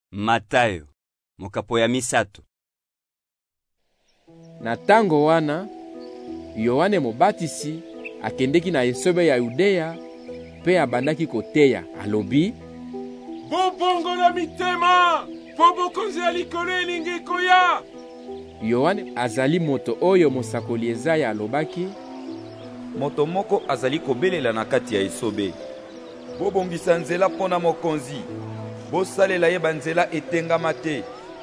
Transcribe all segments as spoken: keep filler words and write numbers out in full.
Matayo, mokapo ya misato. Na tango wana, Yohane Mobatisi akendeki na esobe ya Yudea, pe abandaki koteya, alobi: Bobongo na mitema, po bokonzi ya likolo elingi ekoya. Yohane azali moto oyo mosakoli Ezaya alobaki: Moto moko azali kobelela na kati ya esobe. Bobongisa nzela pona mokonzi. Bosalela ye banzela etengama te.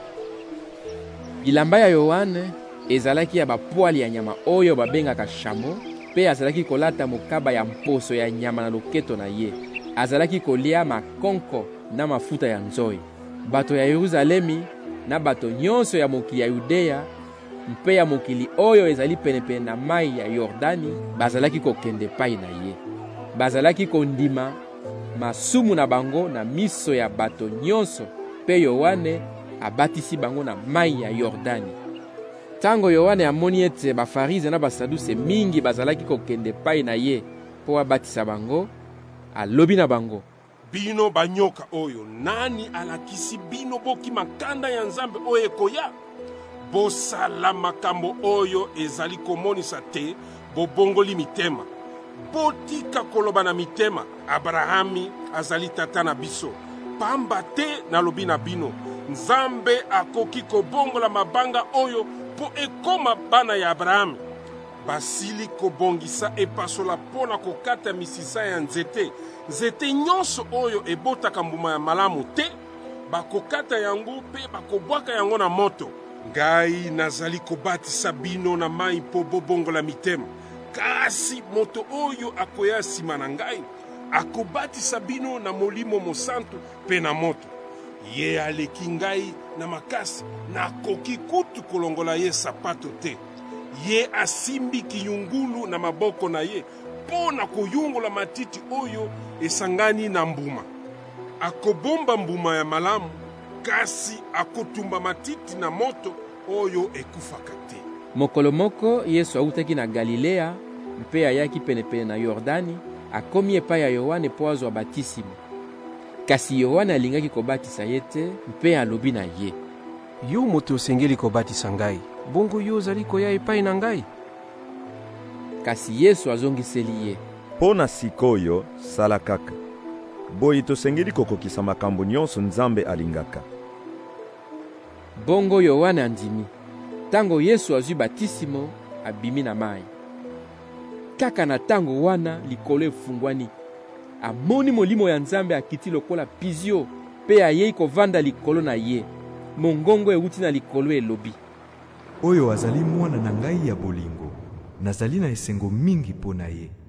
Bilamba ya Yohane ezalaki ya bapwali ya nyama oyo babengaka shamo, pe azalaki kolata mokaba ya mposo ya nyama na loketo na ye. Azalaki kolia makonko na mafuta ya nzoi. Bato ya Yerusalemi na bato nyonso ya mokili ya Yudea mpe ya mokili oyo ezali penepene na mai ya Yordani bazalaki kokende pai na ye. Bazalaki kondima masumu na bango na miso ya bato nyonso, pe Yohane abatisi bango na mai ya Yordani. Tango Yohane amoni ete bafarize na basaduse mingi bazalaki kokende pai na ye po abatisa bango, alobi na bango: Bino banyoka oyo, nani alakisi bino boki makanda ya Nzambe oyo ekoya? Bosala makambo oyo ezali komonisa te, bobongoli mitema. Botika koloba na mitema, Abrahami azali tata na biso. Pamba te nalobi na bino, Nzambe akoki kobongola mabanga oyo po ekoma bana ya Abrahami. Basili kobongisa epasola pona kokata misisa ya nzete. Nzete nyonso oyo ebotaka mbuma ya malamu te, bakokata yango pe bakobwaka yango na moto. Ngai nazali kobatisa bino na mai po bobongola mitema. Kasi moto oyo akoya sima na ngai akobatisa bino na molimo mosantu pe na moto. Ye aleki ngai na makasi, na koki kutu kolongola ye sapato te. Ye asimbi kiyungulu na maboko na ye po na koyungola matiti oyo esangani na mbuma. Akobomba mbuma ya malamu, kasi akotumba matiti na moto oyo ekufaka te. Mokolo moko Yesu autaki na Galilea, mpe ayaki penepene na Yordani, akomi epai ya Yohane po azwa batisimo. Kasi Yohane alingaki kobatisa ye te, mpe alobi na ye: Yo moto osengeli kobatisa ngai, bongo yo ozali koya epai na ngai? Kasi Yesu azongiseli ye: Pona sikoyo sala kaka. Boyi tosengeli kokokisa makambo nyonso Nzambe alingaka. Bongo Yohane andimi. Tango Yesu azwi batisimo, abimi na mai. Kaka na tango wana likolo efungwani, amoni molimo ya Nzambe akiti lokola pizio, pe ayei kovanda likolo na ye. Mongongo euti na likolo elobi: Oyo azali mwana na ngai ya bolingo, nazali na esengo mingi po na ye.